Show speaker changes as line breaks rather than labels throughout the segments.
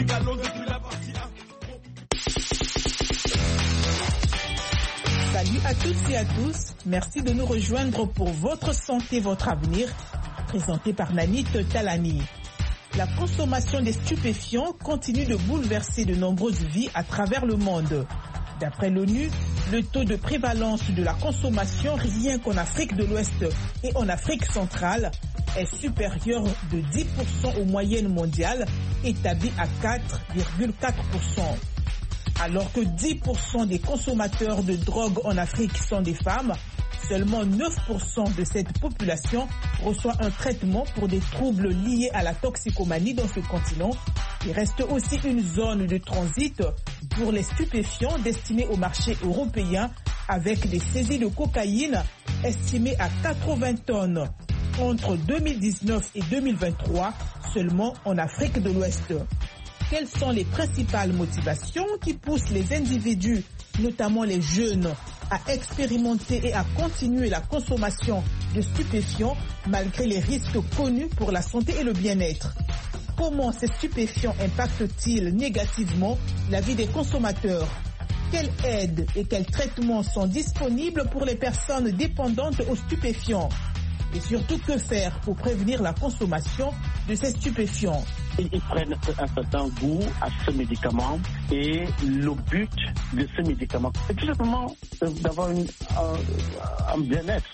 mégalo depuis la partie 1.
Salut à toutes et à tous. Merci de nous rejoindre pour Votre santé, votre avenir, présenté par Nanit Talani. La consommation des stupéfiants continue de bouleverser de nombreuses vies à travers le monde. D'après l'ONU, le taux de prévalence de la consommation rien qu'en Afrique de l'Ouest et en Afrique centrale est supérieur de 10% aux moyennes mondiales, établi à 4,4%. Alors que 10% des consommateurs de drogue en Afrique sont des femmes, seulement 9% de cette population reçoit un traitement pour des troubles liés à la toxicomanie dans ce continent. Il reste aussi une zone de transit pour les stupéfiants destinés au marché européen avec des saisies de cocaïne estimées à 80 tonnes entre 2019 et 2023 seulement en Afrique de l'Ouest. Quelles sont les principales motivations qui poussent les individus, notamment les jeunes, à expérimenter et à continuer la consommation de stupéfiants malgré les risques connus pour la santé et le bien-être? Comment ces stupéfiants impactent-ils négativement la vie des consommateurs? Quelles aides et quels traitements sont disponibles pour les personnes dépendantes aux stupéfiants? Et surtout, que faire pour prévenir la consommation de ces stupéfiants?
Ils prennent un certain goût à ce médicament et le but de ce médicament, c'est tout simplement d'avoir un bien-être,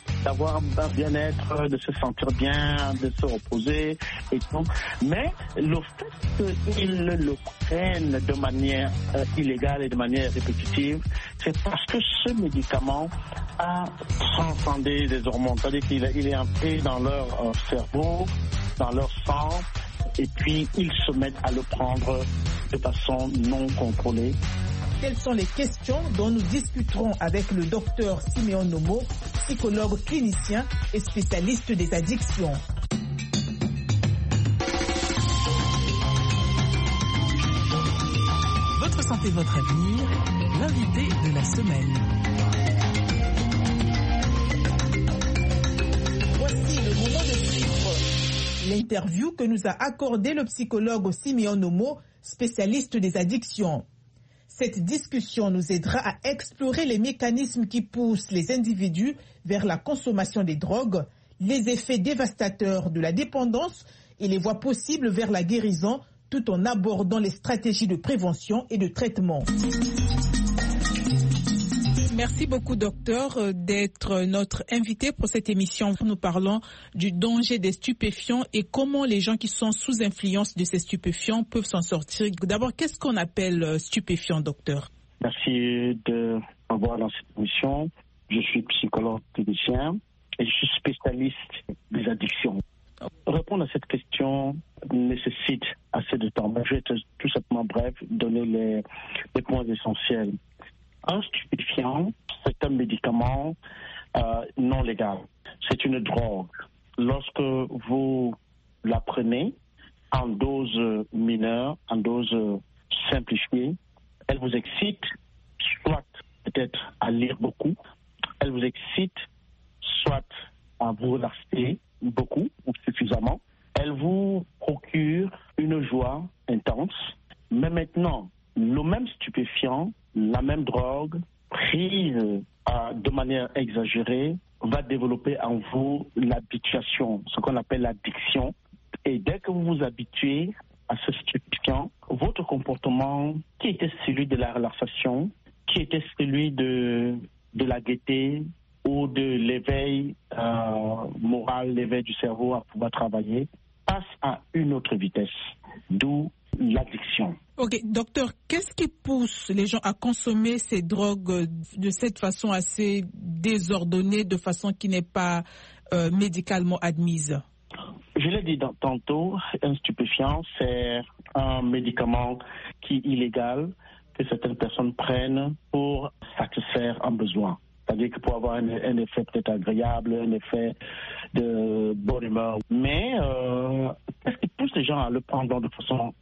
de se sentir bien, de se reposer et tout. Mais le fait qu'ils le prennent de manière illégale et de manière répétitive, c'est parce que ce médicament a transcendé les hormones, c'est-à-dire qu'il est entré dans leur cerveau, dans leur sang, et puis ils se mettent à le prendre de façon non contrôlée.
Quelles sont les questions dont nous discuterons avec le docteur Siméon Nomo, psychologue clinicien et spécialiste des addictions.
Votre santé, votre avenir, l'invité de la semaine.
Voici le moment de suivre l'interview que nous a accordé le psychologue Siméon Nomo, spécialiste des addictions. Cette discussion nous aidera à explorer les mécanismes qui poussent les individus vers la consommation des drogues, les effets dévastateurs de la dépendance et les voies possibles vers la guérison, tout en abordant les stratégies de prévention et de traitement. Merci beaucoup, docteur, d'être notre invité pour cette émission. Nous parlons du danger des stupéfiants et comment les gens qui sont sous influence de ces stupéfiants peuvent s'en sortir. D'abord, qu'est-ce qu'on appelle stupéfiant, docteur?
Merci de m'avoir dans cette émission. Je suis psychologue clinicien et je suis spécialiste des addictions. Répondre à cette question nécessite assez de temps. Je vais être tout simplement bref, donner les points essentiels. Un stupéfiant, c'est un médicament non légal. C'est une drogue. Lorsque vous la prenez en dose mineure, en dose simplifiée, elle vous excite, soit peut-être à lire beaucoup, elle vous excite, soit à vous relaxer beaucoup ou suffisamment. Elle vous procure une joie intense. Mais maintenant, le même stupéfiant, la même drogue, prise de manière exagérée, va développer en vous l'habituation, ce qu'on appelle l'addiction. Et dès que vous vous habituez à ce stupéfiant, votre comportement, qui était celui de la relaxation, qui était celui de la gaieté ou de l'éveil moral, l'éveil du cerveau à pouvoir travailler, passe à une autre vitesse, d'où l'addiction.
Ok, docteur, qu'est-ce qui pousse les gens à consommer ces drogues de cette façon assez désordonnée, de façon qui n'est pas médicalement admise?
Je l'ai dit tantôt, un stupéfiant, c'est un médicament qui est illégal, que certaines personnes prennent pour satisfaire un besoin. C'est-à-dire que pour avoir un effet peut-être agréable, un effet de bonne humeur. Mais qu'est-ce qui pousse les gens à le prendre de façon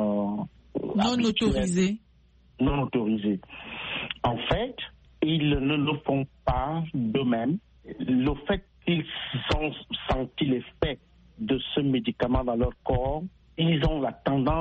non autorisée?
Non autorisée. En fait, ils ne le font pas d'eux-mêmes. Le fait qu'ils ont senti l'effet de ce médicament dans leur corps, ils ont la tendance